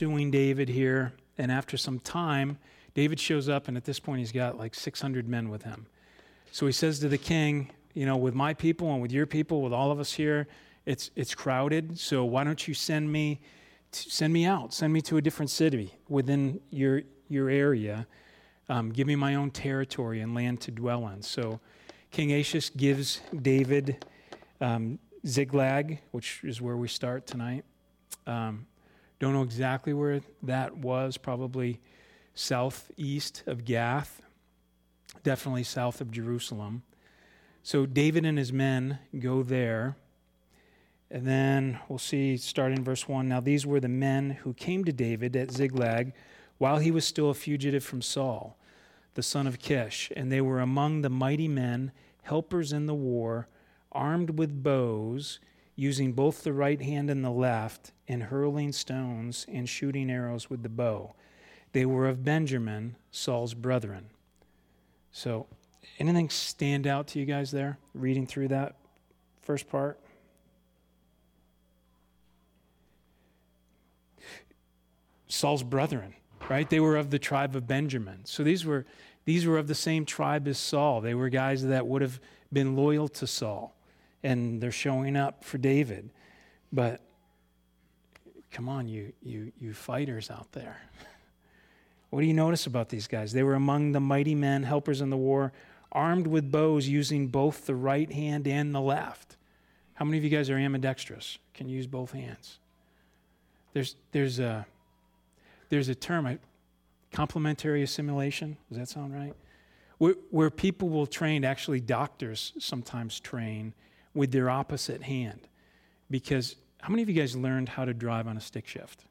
pursuing David here, and after some time, David shows up, and at this point, he's got like 600 men with him. So he says to the king, with my people and with your people, with all of us here, it's crowded. So why don't you send me out, send me to a different city within your area. Give me my own territory and land to dwell in. So King Achish gives David Ziklag, which is where we start tonight. Don't know exactly where that was, probably southeast of Gath, definitely south of Jerusalem. So David and his men go there, and then we'll see, starting in verse 1, now these were the men who came to David at Ziklag while he was still a fugitive from Saul, the son of Kish, and they were among the mighty men, helpers in the war, armed with bows, using both the right hand and the left, and hurling stones and shooting arrows with the bow. They were of Benjamin, Saul's brethren. So, anything stand out to you guys there, reading through that first part? Saul's brethren, right? They were of the tribe of Benjamin. So these were of the same tribe as Saul. They were guys that would have been loyal to Saul. And they're showing up for David. But come on, you fighters out there. What do you notice about these guys? They were among the mighty men, helpers in the war, armed with bows, using both the right hand and the left. How many of you guys are ambidextrous? Can use both hands? There's a term, complementary assimilation. Does that sound right? Where people will train, actually doctors sometimes train with their opposite hand. Because how many of you guys learned how to drive on a stick shift?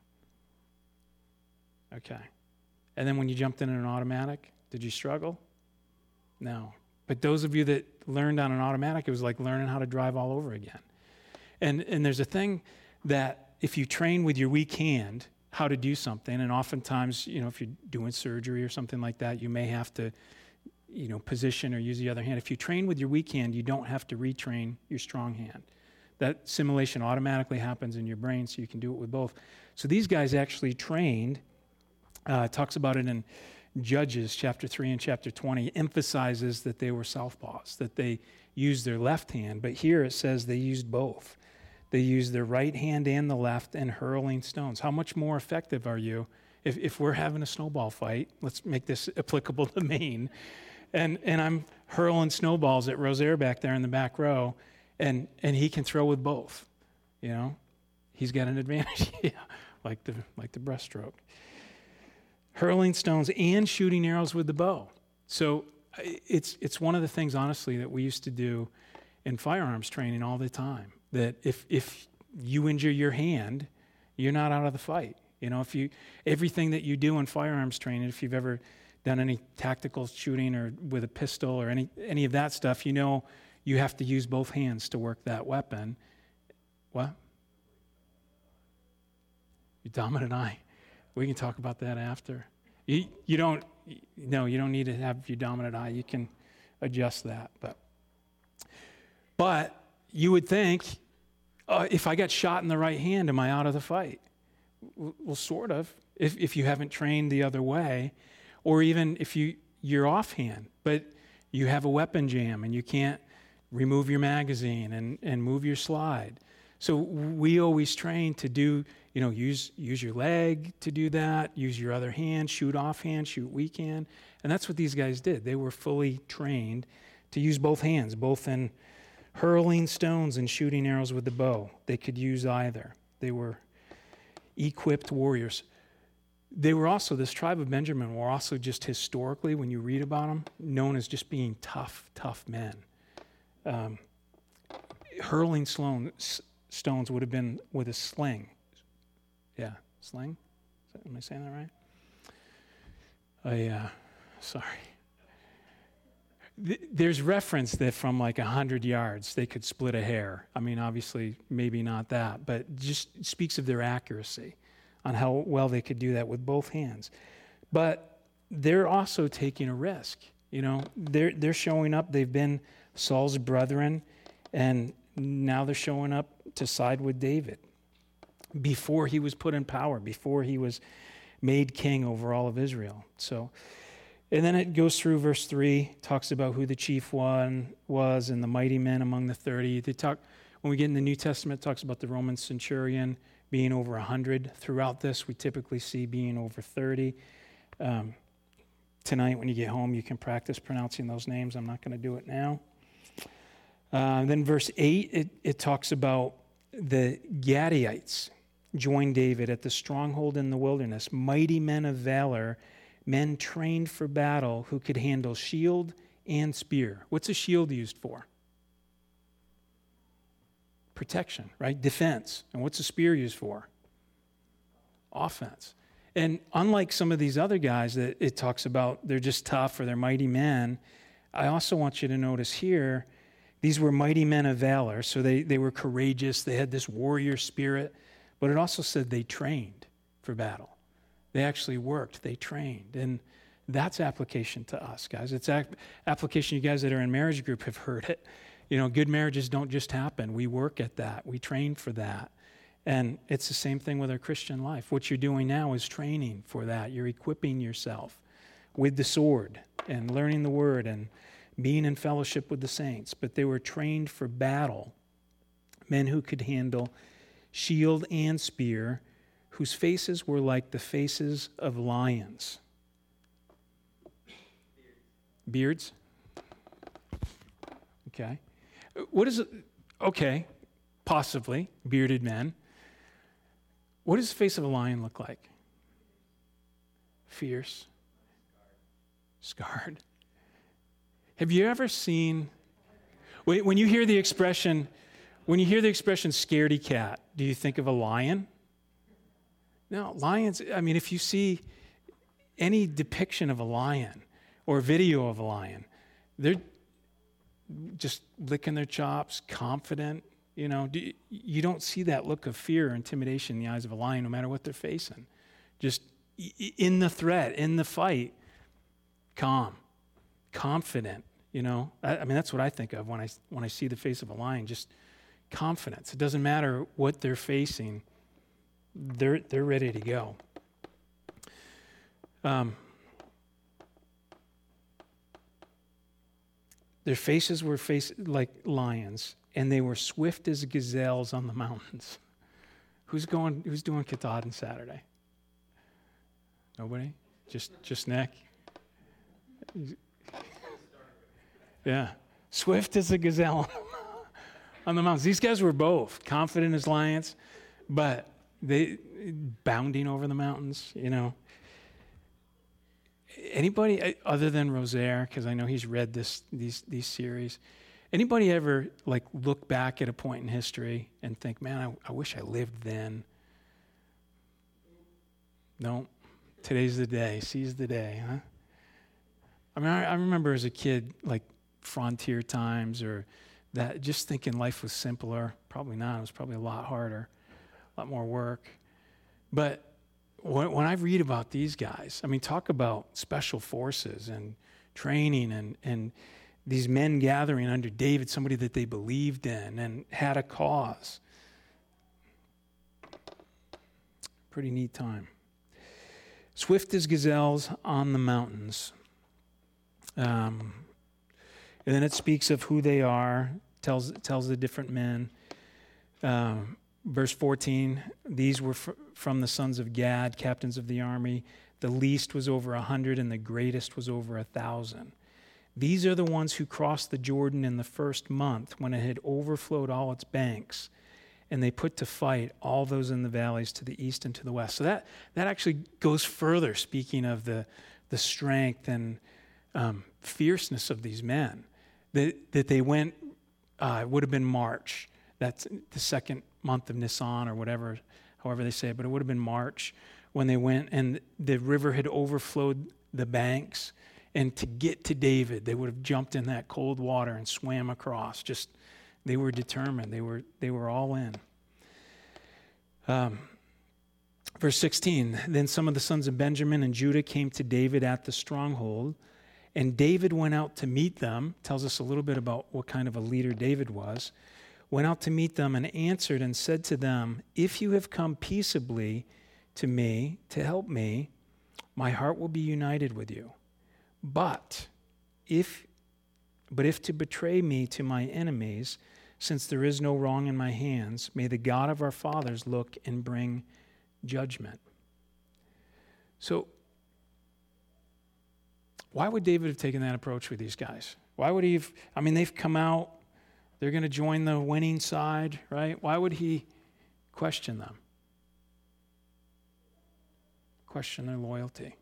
Okay. And then when you jumped in an automatic, did you struggle? No. But those of you that learned on an automatic, it was like learning how to drive all over again. And there's a thing that if you train with your weak hand how to do something, and oftentimes, if you're doing surgery or something like that, you may have to position or use the other hand. If you train with your weak hand, you don't have to retrain your strong hand. That simulation automatically happens in your brain, so you can do it with both. So these guys actually trained, talks about it in Judges chapter 3 and chapter 20, emphasizes that they were southpaws, that they used their left hand. But here it says they used both. They used their right hand and the left and hurling stones. How much more effective are you if we're having a snowball fight? Let's make this applicable to Maine. And I'm hurling snowballs at Rosaire back there in the back row, and he can throw with both. He's got an advantage. Yeah, like the breaststroke. Hurling stones and shooting arrows with the bow. So it's one of the things, honestly, that we used to do in firearms training all the time. That if you injure your hand, you're not out of the fight. Everything that you do in firearms training, if you've ever done any tactical shooting or with a pistol or any of that stuff, you have to use both hands to work that weapon. What? Your dominant eye. We can talk about that after. You don't need to have your dominant eye. You can adjust that. But you would think, if I got shot in the right hand, am I out of the fight? Well, sort of, if you haven't trained the other way, or even if you're offhand, but you have a weapon jam and you can't remove your magazine and move your slide. So we always train to do, use your leg to do that, use your other hand, shoot offhand, shoot weak hand. And that's what these guys did. They were fully trained to use both hands, both in hurling stones and shooting arrows with the bow. They could use either. They were equipped warriors. They were also, this tribe of Benjamin were also just historically, when you read about them, known as just being tough men. Hurling stones would have been with a sling. Yeah, sling? Am I saying that right? Sorry. There's reference that from like 100 yards, they could split a hair. I mean, obviously, maybe not that, but just speaks of their accuracy on how well they could do that with both hands. But they're also taking a risk. They're showing up. They've been Saul's brethren, and now they're showing up to side with David. before he was put in power, before he was made king over all of Israel. So, and then it goes through verse 3, talks about who the chief one was and the mighty men among the 30. When we get in the New Testament, it talks about the Roman centurion being over 100. Throughout this, we typically see being over 30. Tonight, when you get home, you can practice pronouncing those names. I'm not going to do it now. Then verse 8, it talks about the Gadiites joined David at the stronghold in the wilderness, mighty men of valor, men trained for battle who could handle shield and spear. What's a shield used for? Protection, right? Defense. And what's a spear used for? Offense. And unlike some of these other guys that it talks about, they're just tough or they're mighty men, I also want you to notice here, these were mighty men of valor. So they were courageous. They had this warrior spirit. But it also said they trained for battle. They actually worked. They trained. And that's application to us, guys. It's application. You guys that are in marriage group have heard it. You know, good marriages don't just happen. We work at that. We train for that. And it's the same thing with our Christian life. What you're doing now is training for that. You're equipping yourself with the sword and learning the word and being in fellowship with the saints. But they were trained for battle. Men who could handle shield and spear, whose faces were like the faces of lions. Beards? Okay. What is it? Okay, possibly, bearded men. What does the face of a lion look like? Fierce. Scarred. Have you ever seen, when you hear the expression scaredy cat, do you think of a lion? No, lions, I mean, if you see any depiction of a lion or video of a lion, they're just licking their chops, confident. You know, you don't see that look of fear or intimidation in the eyes of a lion, no matter what they're facing. Just in the threat, in the fight, calm, confident. You know, I mean, that's what I think of when I see the face of a lion. Just confidence. It doesn't matter what they're facing; they're ready to go. Their faces were like lions, and they were swift as gazelles on the mountains. Who's doing Katahdin Saturday? Nobody? Just Nick? Yeah. Swift as a gazelle on the mountains. These guys were both confident as lions, but they bounding over the mountains, you know. Anybody other than Rosaire, because I know he's read these series, anybody ever like look back at a point in history and think, man, I wish I lived then? No. Today's the day. Seize the day, huh? I mean, I remember as a kid, like frontier times or that, just thinking life was simpler. Probably not. It was probably a lot harder, a lot more work. But when I read about these guys, I mean, talk about special forces and training and these men gathering under David, somebody that they believed in and had a cause. Pretty neat time. Swift as gazelles on the mountains. And then it speaks of who they are, tells the different men. Verse 14, these were from the sons of Gad, captains of the army. The least was over 100 and the greatest was over 1,000. These are the ones who crossed the Jordan in the first month when it had overflowed all its banks, and they put to fight all those in the valleys to the east and to the west. So that actually goes further, speaking of the strength and fierceness of these men. That they went, it would have been March. That's the second month of Nisan or whatever, however they say it, but it would have been March when they went, and the river had overflowed the banks. And to get to David, they would have jumped in that cold water and swam across. Just, they were determined. They were all in. Verse 16, then some of the sons of Benjamin and Judah came to David at the stronghold, and David went out to meet them. Tells us a little bit about what kind of a leader David was. went out to meet them and answered and said to them, if you have come peaceably to me to help me, my heart will be united with you. But if to betray me to my enemies, since there is no wrong in my hands, may the God of our fathers look and bring judgment. So, why would David have taken that approach with these guys? Why would he have, they've come out, they're going to join the winning side, right? Why would he question them? Question their loyalty.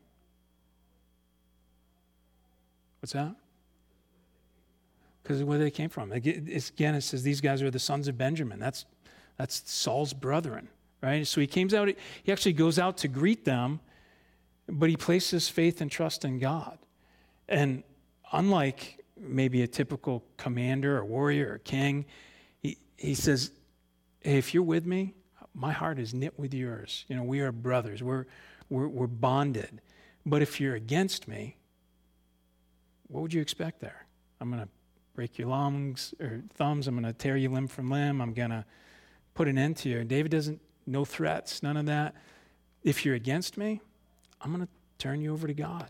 What's that? Because of where they came from. Again, it says these guys are the sons of Benjamin. That's Saul's brethren, right? So he comes out, he actually goes out to greet them, but he places faith and trust in God. And unlike maybe a typical commander or warrior or king, he says, hey, if you're with me, my heart is knit with yours. We are brothers. We're bonded. But if you're against me, what would you expect there? I'm going to break your lungs or thumbs. I'm going to tear you limb from limb. I'm going to put an end to you. And David doesn't, no threats, none of that. If you're against me, I'm going to turn you over to God.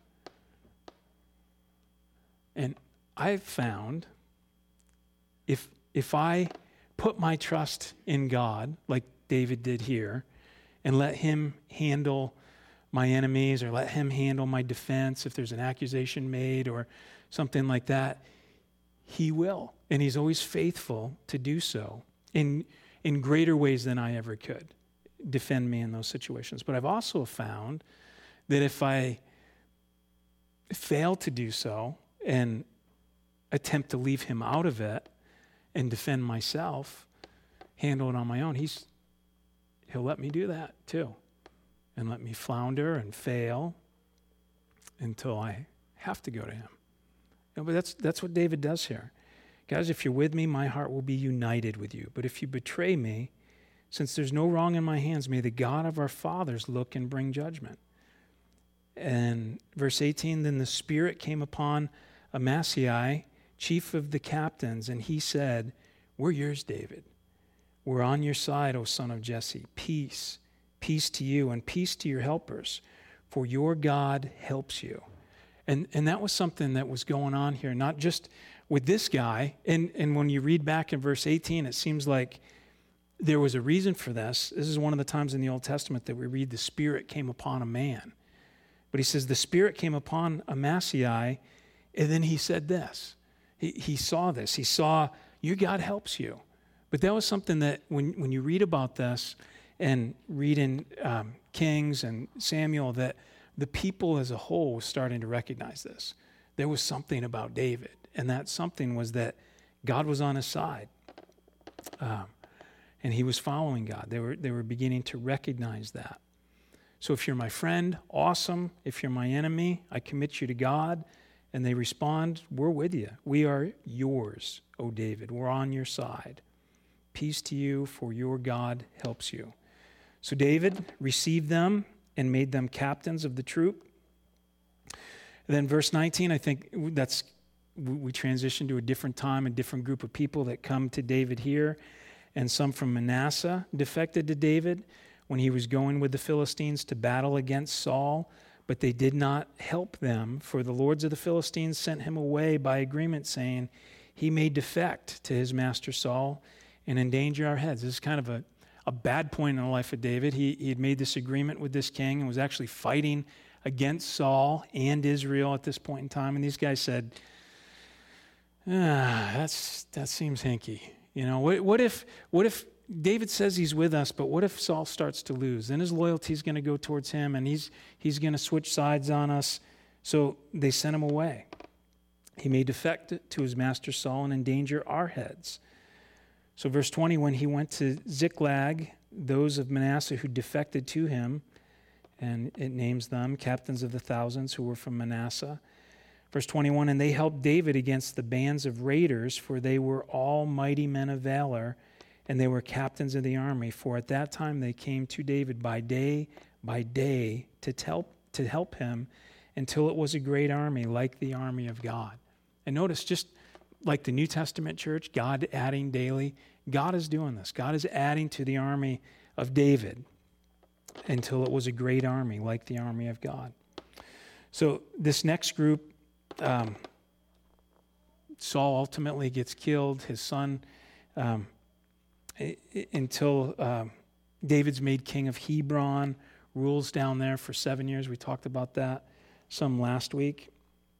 And I've found if I put my trust in God, like David did here, and let him handle my enemies or let him handle my defense if there's an accusation made or something like that, he will. And he's always faithful to do so in greater ways than I ever could defend me in those situations. But I've also found that if I fail to do so and attempt to leave him out of it and defend myself, handle it on my own, he'll let me do that too and let me flounder and fail until I have to go to him. But that's what David does here. Guys, if you're with me, my heart will be united with you. But if you betray me, since there's no wrong in my hands, may the God of our fathers look and bring judgment. And verse 18, then the Spirit came upon Amasai, chief of the captains, and he said, we're yours, David. We're on your side, O son of Jesse. Peace, peace to you, and peace to your helpers, for your God helps you. And that was something that was going on here, not just with this guy. And when you read back in verse 18, it seems like there was a reason for this. This is one of the times in the Old Testament that we read the Spirit came upon a man. But he says the Spirit came upon Amasai, and then he said this. He saw this. He saw, your God helps you. But that was something that when you read about this and read in Kings and Samuel, that the people as a whole was starting to recognize this. There was something about David, and that something was that God was on his side. And he was following God. They were beginning to recognize that. So if you're my friend, awesome. If you're my enemy, I commit you to God. And they respond, we're with you. We are yours, O David. We're on your side. Peace to you, for your God helps you. So David received them and made them captains of the troop. And then verse 19, I think we transition to a different time, a different group of people that come to David here. And some from Manasseh defected to David when he was going with the Philistines to battle against Saul. But they did not help them, for the lords of the Philistines sent him away by agreement, saying, he may defect to his master Saul and endanger our heads. This is kind of a bad point in the life of David. He had made this agreement with this king and was actually fighting against Saul and Israel at this point in time. And these guys said, that seems hinky. What if David says he's with us, but what if Saul starts to lose? Then his loyalty is going to go towards him, and he's going to switch sides on us. So they sent him away. He may defect to his master Saul and endanger our heads. So verse 20, when he went to Ziklag, those of Manasseh who defected to him, and it names them captains of the thousands who were from Manasseh. Verse 21, and they helped David against the bands of raiders, for they were all mighty men of valor, and they were captains of the army. For at that time they came to David by day to help him until it was a great army like the army of God. And notice, just like the New Testament church, God adding daily. God is doing this. God is adding to the army of David until it was a great army, like the army of God. So this next group, Saul ultimately gets killed. His son, until David's made king of Hebron, rules down there for 7 years. We talked about that some last week.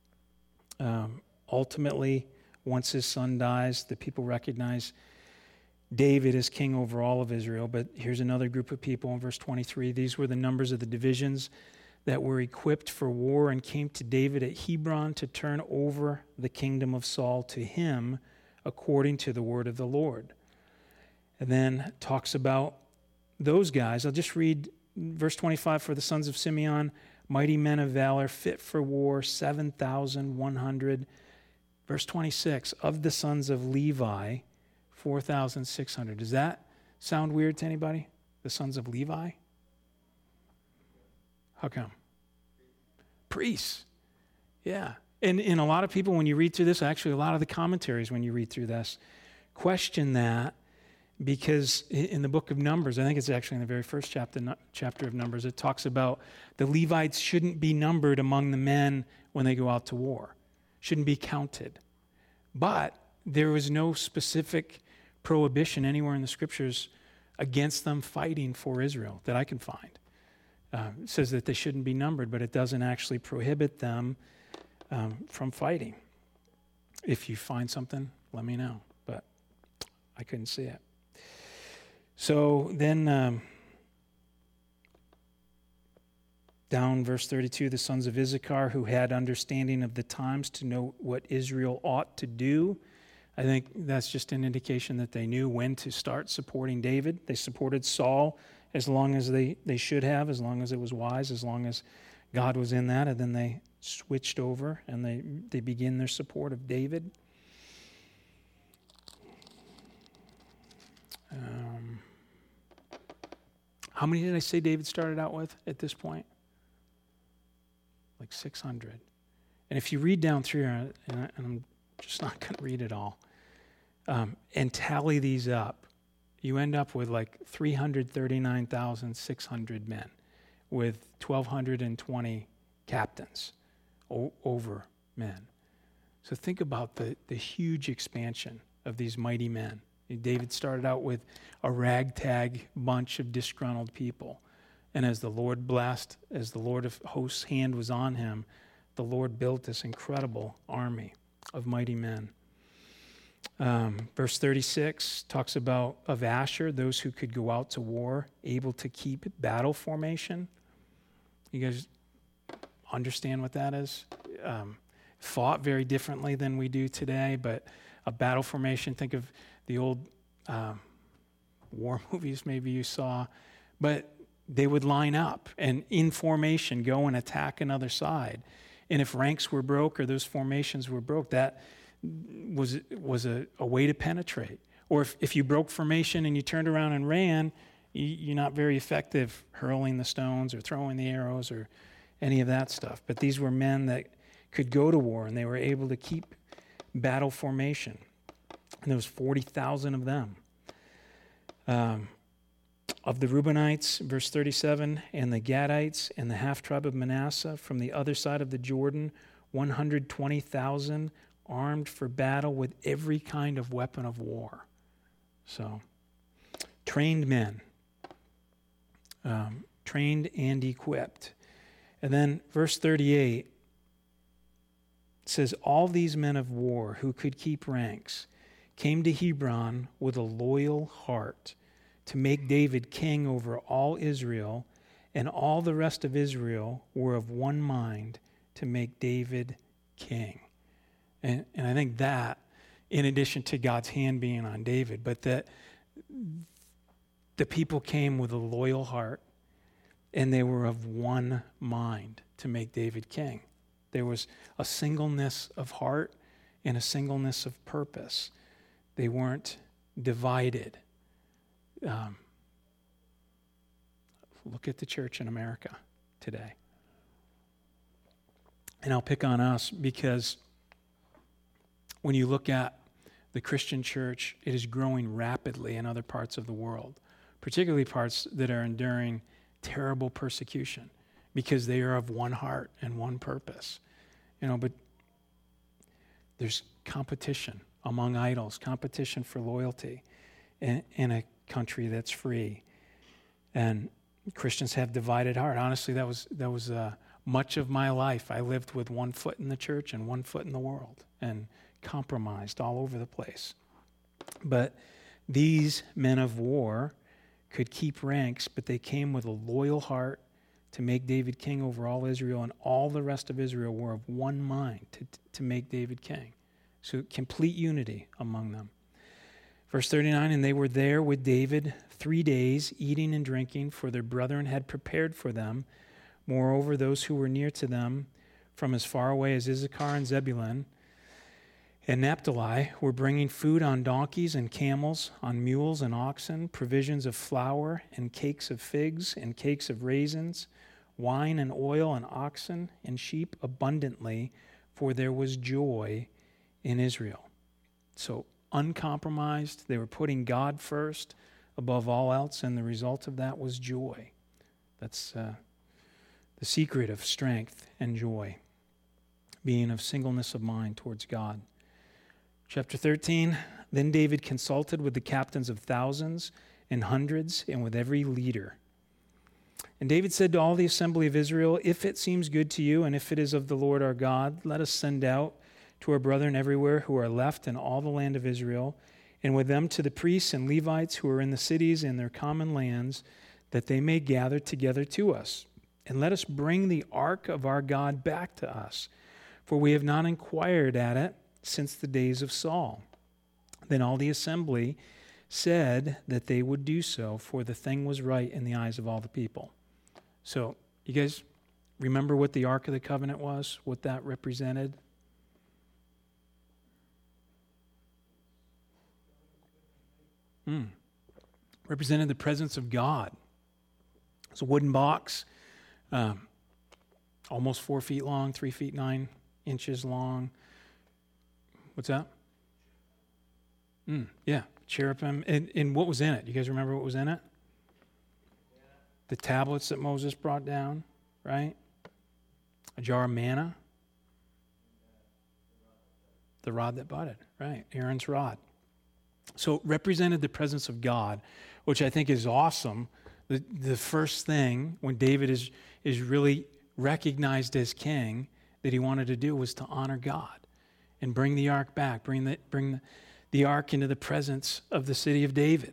Ultimately, once his son dies, the people recognize David as king over all of Israel. But here's another group of people in verse 23. These were the numbers of the divisions that were equipped for war and came to David at Hebron to turn over the kingdom of Saul to him according to the word of the Lord. And then talks about those guys. I'll just read verse 25. For the sons of Simeon, mighty men of valor, fit for war, 7,100. Verse 26, of the sons of Levi, 4,600. Does that sound weird to anybody? The sons of Levi? How come? Priests. Yeah. And a lot of people, when you read through this, actually a lot of the commentaries when you read through this, question that, because in the book of Numbers, I think it's actually in the very first chapter of Numbers, it talks about the Levites shouldn't be numbered among the men when they go out to war. Shouldn't be counted. But there was no specific prohibition anywhere in the scriptures against them fighting for Israel that I can find. It says that they shouldn't be numbered, but it doesn't actually prohibit them from fighting. If you find something, let me know. But I couldn't see it. So then down verse 32, the sons of Issachar who had understanding of the times to know what Israel ought to do. I think that's just an indication that they knew when to start supporting David. They supported Saul as long as they should have, as long as it was wise, as long as God was in that, and then they switched over and they begin their support of David. How many did I say David started out with at this point? Like 600. And if you read down through here, and I'm just not going to read it all, and tally these up, you end up with like 339,600 men with 1,220 captains over men. So think about the huge expansion of these mighty men. David started out with a ragtag bunch of disgruntled people. And as the Lord blessed, as the Lord of hosts' hand was on him, the Lord built this incredible army of mighty men. Verse 36 talks about of Asher, those who could go out to war, able to keep battle formation. You guys understand what that is? Fought very differently than we do today, but a battle formation, think of the old war movies maybe you saw, but they would line up and in formation go and attack another side. And if ranks were broke or those formations were broke, that was a way to penetrate. Or if you broke formation and you turned around and ran, you're not very effective hurling the stones or throwing the arrows or any of that stuff. But these were men that could go to war and they were able to keep battle formation. And there was 40,000 of them. Of the Reubenites, verse 37, and the Gadites and the half-tribe of Manasseh from the other side of the Jordan, 120,000 armed for battle with every kind of weapon of war. So, trained men, trained and equipped. And then verse 38 says, all these men of war who could keep ranks came to Hebron with a loyal heart to make David king over all Israel, and all the rest of Israel were of one mind to make David king. And I think that, in addition to God's hand being on David, but that the people came with a loyal heart, and they were of one mind to make David king. There was a singleness of heart and a singleness of purpose. They weren't divided. Look at the church in America today. And I'll pick on us because when you look at the Christian church, it is growing rapidly in other parts of the world, particularly parts that are enduring terrible persecution because they are of one heart and one purpose. But there's competition among idols, competition for loyalty in a country that's free. And Christians have divided heart. Honestly, that was much of my life. I lived with one foot in the church and one foot in the world and compromised all over the place. But these men of war could keep ranks, but they came with a loyal heart to make David king over all Israel, and all the rest of Israel were of one mind to make David king. So complete unity among them. Verse 39, and they were there with David 3 days, eating and drinking, for their brethren had prepared for them. Moreover, those who were near to them, from as far away as Issachar and Zebulun and Naphtali, were bringing food on donkeys and camels, on mules and oxen, provisions of flour and cakes of figs and cakes of raisins, wine and oil and oxen and sheep abundantly, for there was joy in Israel. So uncompromised, they were putting God first above all else, and the result of that was joy. That's the secret of strength and joy, being of singleness of mind towards God. Chapter 13, then David consulted with the captains of thousands and hundreds and with every leader. And David said to all the assembly of Israel, if it seems good to you and if it is of the Lord our God, let us send out to our brethren everywhere who are left in all the land of Israel, and with them to the priests and Levites who are in the cities and their common lands, that they may gather together to us. And let us bring the ark of our God back to us, for we have not inquired at it since the days of Saul. Then all the assembly said that they would do so, for the thing was right in the eyes of all the people. So, you guys remember what the Ark of the Covenant was, what that represented? Represented the presence of God. It's a wooden box, almost 4 feet long, 3 feet 9 inches long. What's that? Yeah, cherubim. And what was in it? You guys remember what was in it? The tablets that Moses brought down, right? A jar of manna. The rod that budded, right? Aaron's rod. So it represented the presence of God, which I think is awesome. The first thing when David is really recognized as king that he wanted to do was to honor God and bring the ark back, bring the ark into the presence of the city of David.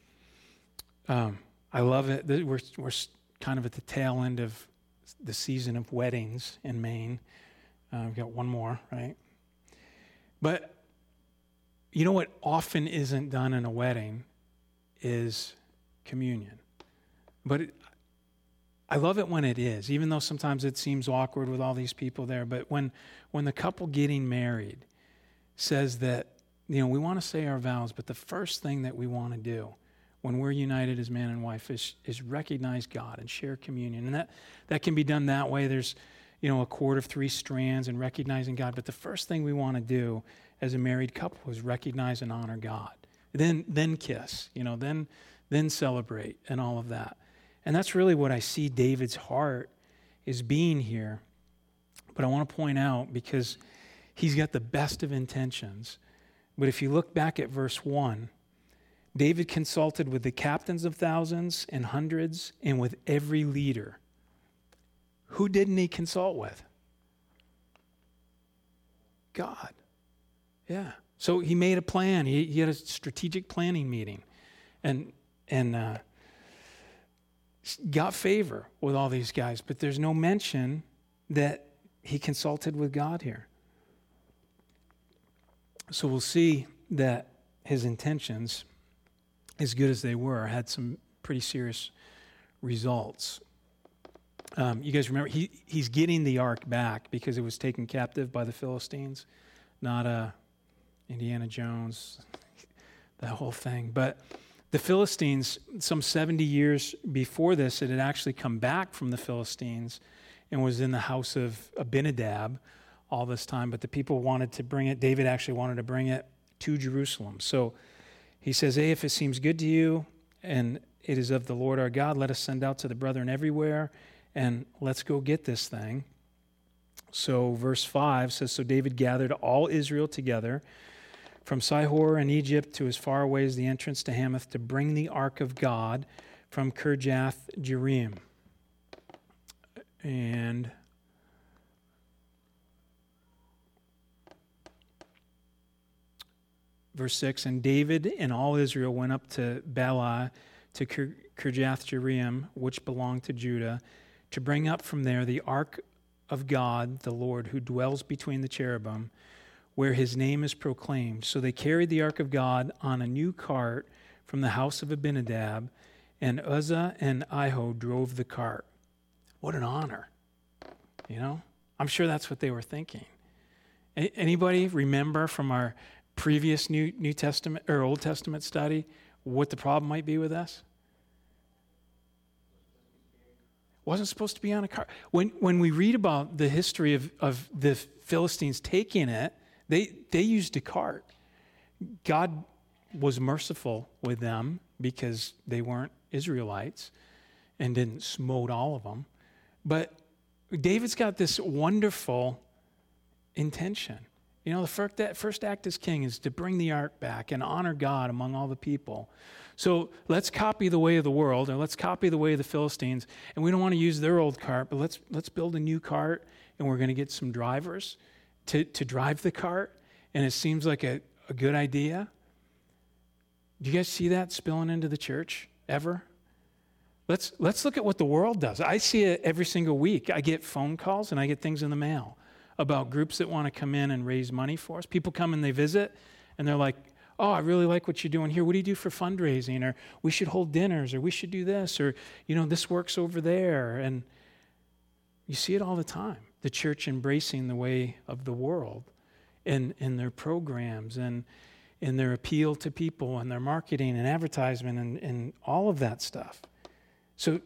I love it. We're kind of at the tail end of the season of weddings in Maine. We've got one more, right? But you know what often isn't done in a wedding is communion. But I love it when it is, even though sometimes it seems awkward with all these people there. But when the couple getting married says that, we want to say our vows, but the first thing that we want to do when we're united as man and wife is recognize God and share communion. And that can be done that way. There's, a cord of 3 strands and recognizing God. But the first thing we want to do as a married couple is recognize and honor God. Then kiss, then celebrate and all of that. And that's really what I see David's heart is being here. But I want to point out, because he's got the best of intentions. But if you look back at verse 1, David consulted with the captains of thousands and hundreds and with every leader. Who didn't he consult with? God. Yeah. So he made a plan. He had a strategic planning meeting and got favor with all these guys. But there's no mention that he consulted with God here. So we'll see that his intentions, as good as they were, had some pretty serious results. You guys remember, he's getting the ark back because it was taken captive by the Philistines, not Indiana Jones, that whole thing. But the Philistines, some 70 years before this, it had actually come back from the Philistines and was in the house of Abinadab all this time, but the people wanted to bring it. David actually wanted to bring it to Jerusalem. So he says, hey, if it seems good to you and it is of the Lord our God, let us send out to the brethren everywhere and let's go get this thing. So verse 5 says, so David gathered all Israel together from Sihor in Egypt to as far away as the entrance to Hamath to bring the ark of God from Kirjath Jearim. And verse 6, and David and all Israel went up to Baalah, to Kirjath Jearim, which belonged to Judah, to bring up from there the ark of God, the Lord, who dwells between the cherubim, where his name is proclaimed. So they carried the ark of God on a new cart from the house of Abinadab, and Uzzah and Ahio drove the cart. What an honor. You know? I'm sure that's what they were thinking. Anybody remember from our previous New Testament or Old Testament study what the problem might be with us? Wasn't supposed to be on a cart. When we read about the history of the Philistines taking it, they used a cart. God was merciful with them because they weren't Israelites and didn't smote all of them. But David's got this wonderful intention. You know, the first act as king is to bring the ark back and honor God among all the people. So let's copy the way of the world, or let's copy the way of the Philistines. And we don't want to use their old cart, but let's build a new cart, and we're going to get some drivers to drive the cart. And it seems like a good idea. Do you guys see that spilling into the church ever? Let's look at what the world does. I see it every single week. I get phone calls and I get things in the mail about groups that want to come in and raise money for us. People come and they visit, and they're like, oh, I really like what you're doing here. What do you do for fundraising? Or we should hold dinners, or we should do this, or, you know, this works over there. And you see it all the time. The church embracing the way of the world in their programs and in their appeal to people and their marketing and advertisement and all of that stuff. So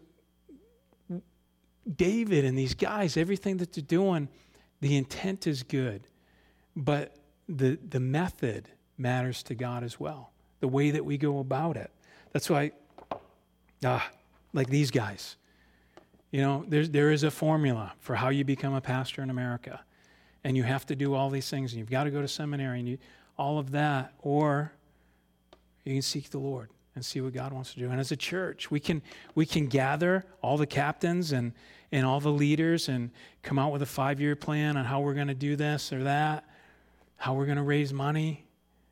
David and these guys, everything that they're doing, the intent is good, but the method matters to God as well, the way that we go about it. That's why, like these guys, you know, there is a formula for how you become a pastor in America, and you have to do all these things, and you've got to go to seminary, and all of that, or you can seek the Lord and see what God wants to do. And as a church, we can gather all the captains and all the leaders and come out with a 5-year plan on how we're going to do this or that, how we're going to raise money.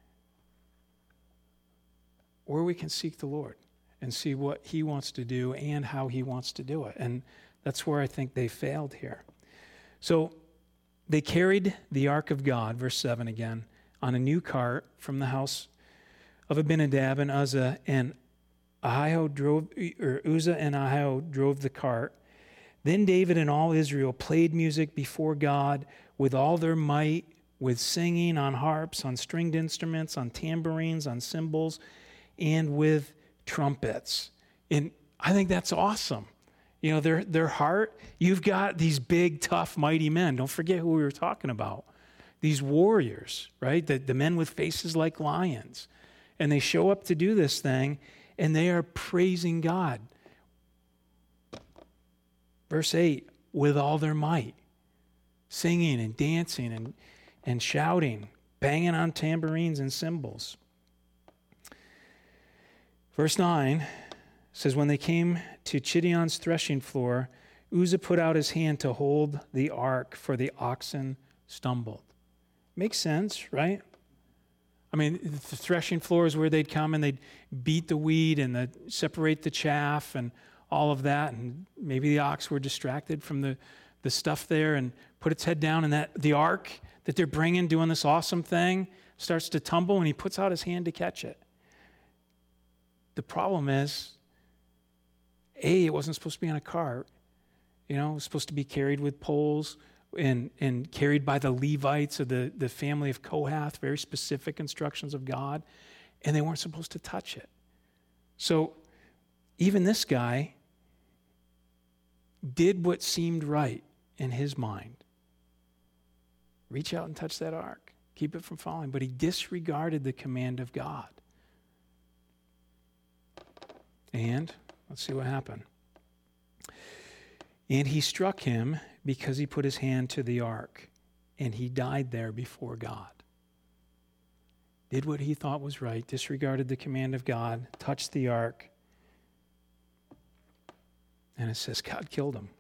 Or we can seek the Lord and see what he wants to do and how he wants to do it. And that's where I think they failed here. So they carried the ark of God, verse 7 again, on a new cart from the house of Abinadab and Uzzah, and Uzzah and Ahio drove the cart. Then David and all Israel played music before God with all their might, with singing on harps, on stringed instruments, on tambourines, on cymbals, and with trumpets. And I think that's awesome. You know, their heart, you've got these big, tough, mighty men. Don't forget who we were talking about. These warriors, right? The men with faces like lions. And they show up to do this thing, and they are praising God. Verse 8, with all their might, singing and dancing and shouting, banging on tambourines and cymbals. Verse 9 says, when they came to Chidion's threshing floor, Uzzah put out his hand to hold the ark, for the oxen stumbled. Makes sense, right? I mean, the threshing floor is where they'd come and they'd beat the wheat and separate the chaff and all of that. And maybe the ox were distracted from the stuff there and put its head down, and the ark that they're bringing, doing this awesome thing, starts to tumble, and he puts out his hand to catch it. The problem is, it wasn't supposed to be on a cart. You know, it was supposed to be carried with poles and carried by the Levites of the family of Kohath, very specific instructions of God, and they weren't supposed to touch it. So even this guy did what seemed right in his mind. reach out and touch that ark. Keep it from falling. But he disregarded the command of God. And let's see what happened. And he struck him because he put his hand to the ark, and he died there before God. Did what he thought was right, disregarded the command of God, touched the ark, and it says God killed him.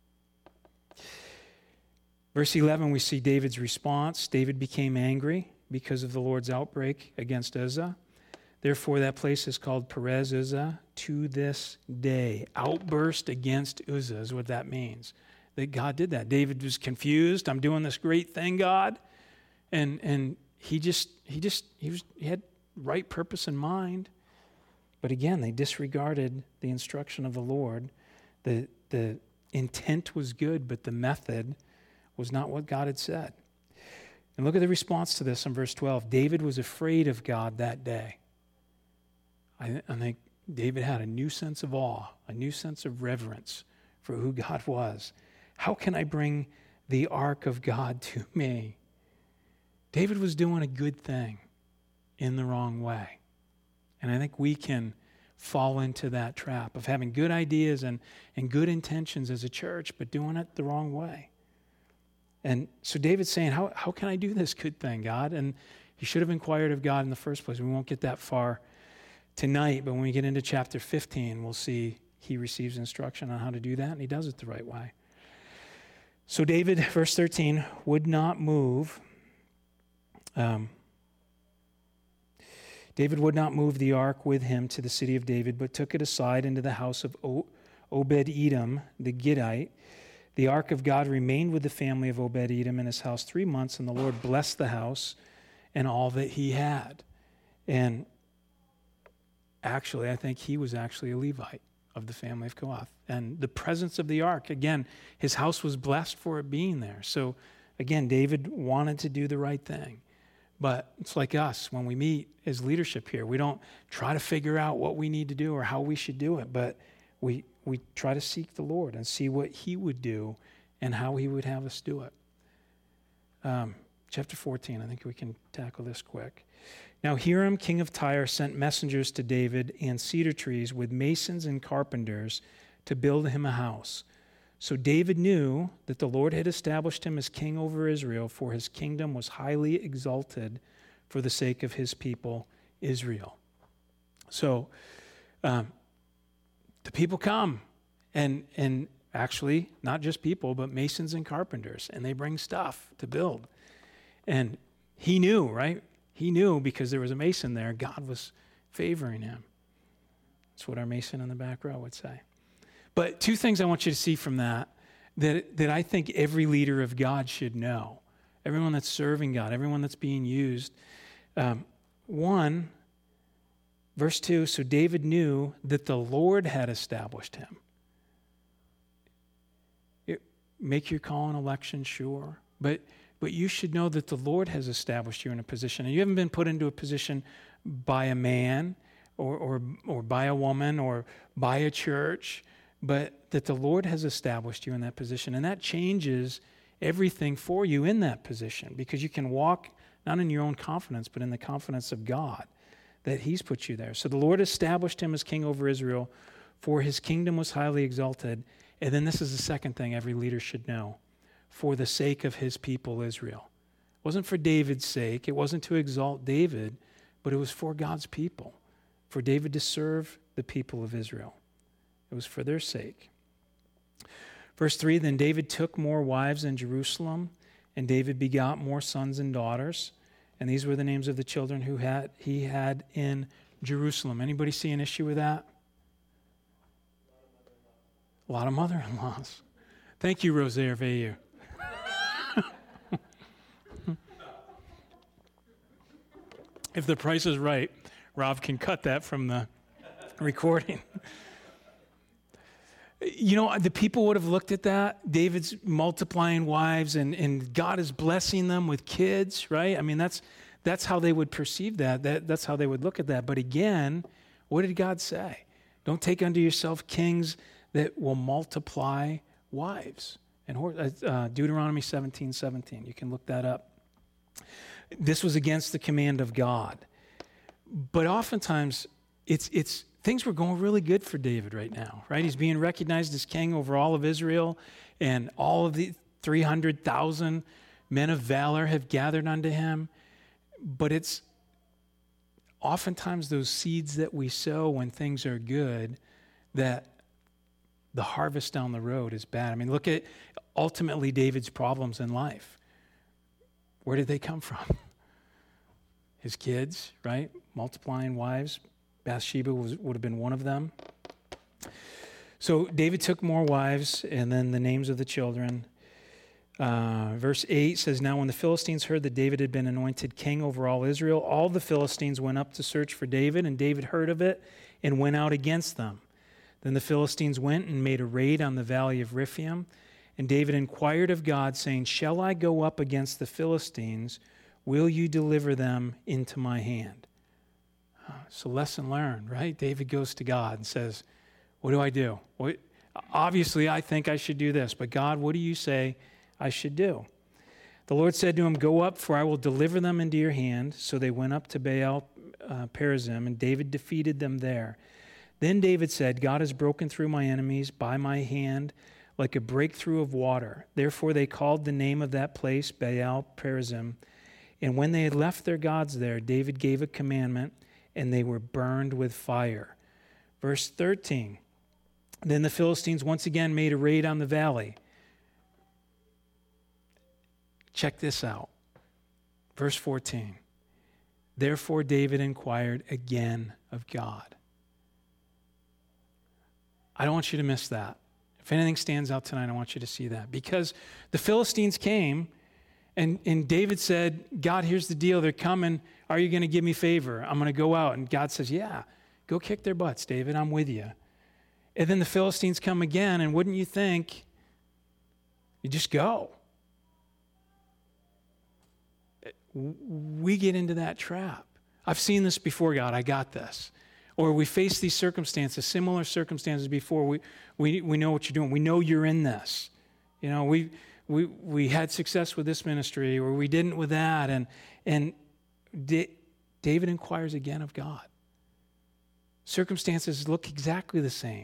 Verse 11, we see David's response. David became angry because of the Lord's outbreak against Uzzah. Therefore, that place is called Perez Uzzah to this day. Outburst against Uzzah is what that means. That God did that. David was confused. I'm doing this great thing, God. And he had right purpose in mind. But again, they disregarded the instruction of the Lord. The intent was good, but the method was not what God had said. And look at the response to this in verse 12. David was afraid of God that day. I think David had a new sense of awe, a new sense of reverence for who God was. How can I bring the ark of God to me? David was doing a good thing in the wrong way. And I think we can fall into that trap of having good ideas and good intentions as a church, but doing it the wrong way. And so David's saying, how can I do this good thing, God? And he should have inquired of God in the first place. We won't get that far tonight, but when we get into chapter 15, we'll see he receives instruction on how to do that, and he does it the right way. So David, verse 13, would not move. David would not move the ark with him to the city of David, but took it aside into the house of Obed-Edom, the Gittite. The ark of God remained with the family of Obed-Edom in his house 3 months, and the Lord blessed the house and all that he had. And actually, I think he was actually a Levite of the family of Kohath. And the presence of the ark, again, his house was blessed for it being there. So again, David wanted to do the right thing. But it's like us, when we meet as leadership here, we don't try to figure out what we need to do or how we should do it, but we try to seek the Lord and see what he would do and how he would have us do it. Chapter 14, I think we can tackle this quick. Now Hiram, king of Tyre, sent messengers to David and cedar trees with masons and carpenters to build him a house. So David knew that the Lord had established him as king over Israel, for his kingdom was highly exalted for the sake of his people, Israel. So the people come, and actually not just people, but masons and carpenters, and they bring stuff to build. And he knew, right? He knew because there was a mason there, God was favoring him. That's what our mason in the back row would say. But two things I want you to see from that I think every leader of God should know. Everyone that's serving God, everyone that's being used. One, verse 2, so David knew that the Lord had established him. Make your call and election sure, but you should know that the Lord has established you in a position. And you haven't been put into a position by a man or by a woman or by a church, but that the Lord has established you in that position. And that changes everything for you in that position, because you can walk not in your own confidence, but in the confidence of God that he's put you there. So the Lord established him as king over Israel, for his kingdom was highly exalted. And then this is the second thing every leader should know: for the sake of his people, Israel. It wasn't for David's sake. It wasn't to exalt David, but it was for God's people, for David to serve the people of Israel. It was for their sake. Verse 3, then David took more wives in Jerusalem, and David begot more sons and daughters. And these were the names of the children he had in Jerusalem. Anybody see an issue with that? A lot of mother-in-laws. Thank you, Rosaire Veilleux. If the price is right, Rob can cut that from the recording. You know, the people would have looked at that. David's multiplying wives, and God is blessing them with kids, right? I mean, that's how they would perceive that. That's how they would look at that. But again, what did God say? Don't take unto yourself kings that will multiply wives. And Deuteronomy 17:17. You can look that up This was against the command of God. But oftentimes, it's things were going really good for David right now, right? He's being recognized as king over all of Israel, and all of the 300,000 men of valor have gathered unto him. But it's oftentimes those seeds that we sow when things are good that the harvest down the road is bad. I mean, look at ultimately David's problems in life. Where did they come from? His kids, right? Multiplying wives. Bathsheba would have been one of them. So David took more wives, and then the names of the children. Verse 8 says, Now when the Philistines heard that David had been anointed king over all Israel, all the Philistines went up to search for David, and David heard of it and went out against them. Then the Philistines went and made a raid on the valley of Rephaim, and David inquired of God, saying, Shall I go up against the Philistines? Will you deliver them into my hand? So lesson learned, right? David goes to God and says, what do I do? Obviously, I think I should do this, but God, what do you say I should do? The Lord said to him, Go up, for I will deliver them into your hand. So they went up to Baal Perazim, and David defeated them there. Then David said, God has broken through my enemies by my hand like a breakthrough of water. Therefore they called the name of that place Baal Perazim. And when they had left their gods there, David gave a commandment, and they were burned with fire. Verse 13, Then the Philistines once again made a raid on the valley. Check this out. Verse 14, Therefore David inquired again of God. I don't want you to miss that. If anything stands out tonight, I want you to see that. Because the Philistines came, and David said, God, here's the deal. They're coming. Are you going to give me favor? I'm going to go out. And God says, yeah, go kick their butts, David. I'm with you. And then the Philistines come again, and wouldn't you think, you just go. We get into that trap. I've seen this before, God. I got this. Or we face these circumstances, similar circumstances before. We know what you're doing. We know you're in this. You know, we had success with this ministry, or we didn't with that. And David inquires again of God. Circumstances look exactly the same.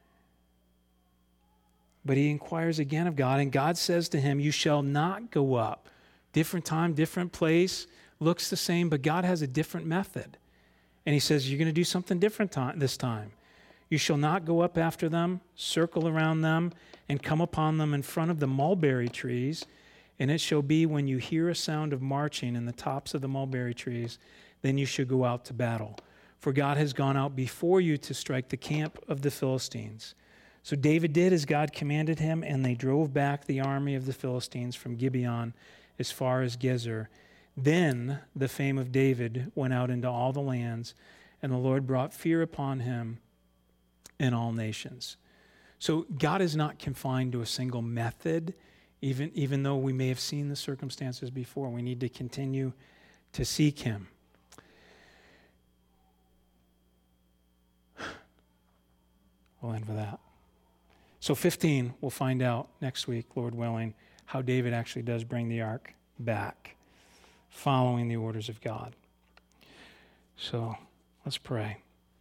But he inquires again of God, and God says to him, You shall not go up. Different time, different place, looks the same, but God has a different method. And he says, You're going to do something different this time. You shall not go up after them, circle around them, and come upon them in front of the mulberry trees. And it shall be when you hear a sound of marching in the tops of the mulberry trees, then you shall go out to battle. For God has gone out before you to strike the camp of the Philistines. So David did as God commanded him, and they drove back the army of the Philistines from Gibeon as far as Gezer. Then the fame of David went out into all the lands, and the Lord brought fear upon him in all nations. So God is not confined to a single method, even though we may have seen the circumstances before. We need to continue to seek him. We'll end with that. So 15, we'll find out next week, Lord willing, how David actually does bring the ark back, following the orders of God. So let's pray.